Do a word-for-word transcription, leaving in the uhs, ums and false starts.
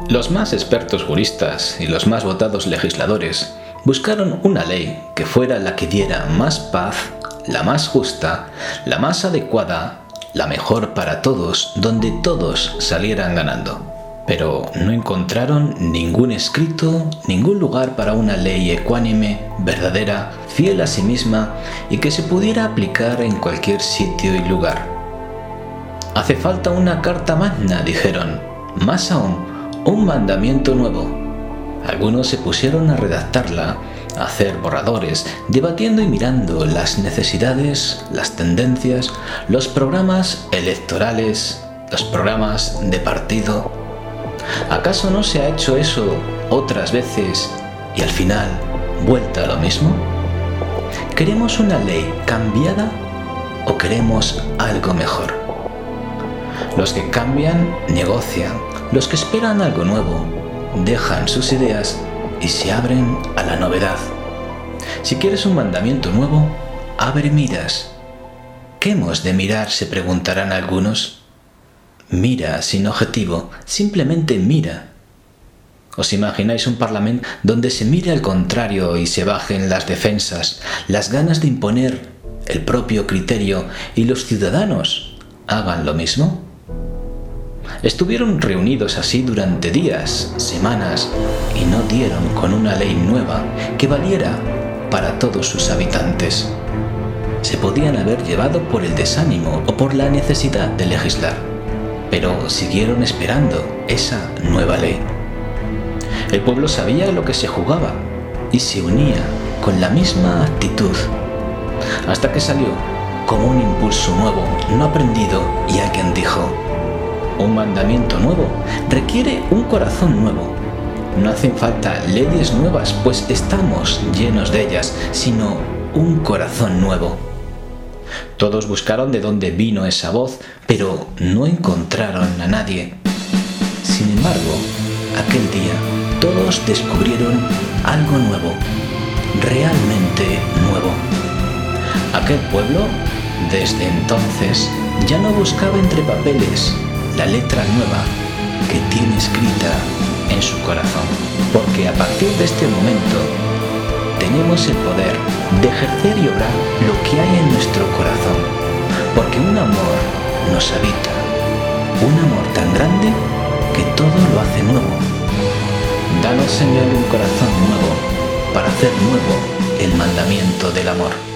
Los más expertos juristas y los más votados legisladores buscaron una ley que fuera la que diera más paz, la más justa, la más adecuada, la mejor para todos, donde todos salieran ganando. Pero no encontraron ningún escrito, ningún lugar para una ley ecuánime, verdadera, fiel a sí misma y que se pudiera aplicar en cualquier sitio y lugar. Hace falta una carta magna, dijeron, más aún, un mandamiento nuevo. Algunos se pusieron a redactarla, a hacer borradores, debatiendo y mirando las necesidades, las tendencias, los programas electorales, los programas de partido. ¿Acaso no se ha hecho eso otras veces y al final vuelta a lo mismo? ¿Queremos una ley cambiada o queremos algo mejor? Los que cambian negocian, los que esperan algo nuevo dejan sus ideas y se abren a la novedad. Si quieres un mandamiento nuevo, abre miras. ¿Qué hemos de mirar?, se preguntarán algunos. Mira sin objetivo, simplemente mira. ¿Os imagináis un parlamento donde se mire al contrario y se bajen las defensas, las ganas de imponer el propio criterio y los ciudadanos hagan lo mismo? Estuvieron reunidos así durante días, semanas, y no dieron con una ley nueva que valiera para todos sus habitantes. Se podían haber llevado por el desánimo o por la necesidad de legislar, pero siguieron esperando esa nueva ley. El pueblo sabía lo que se jugaba y se unía con la misma actitud, hasta que salió como un impulso nuevo, no aprendido, y alguien dijo: un mandamiento nuevo requiere un corazón nuevo. No hacen falta leyes nuevas, pues estamos llenos de ellas, sino un corazón nuevo. Todos buscaron de dónde vino esa voz, pero no encontraron a nadie. Sin embargo, aquel día todos descubrieron algo nuevo, realmente nuevo. Aquel pueblo, desde entonces, ya no buscaba entre papeles la letra nueva que tiene escrita en su corazón, porque a partir de este momento tenemos el poder de ejercer y obrar lo que hay en nuestro corazón, porque un amor nos habita, un amor tan grande que todo lo hace nuevo. Danos, Señor, un corazón nuevo para hacer nuevo el mandamiento del amor.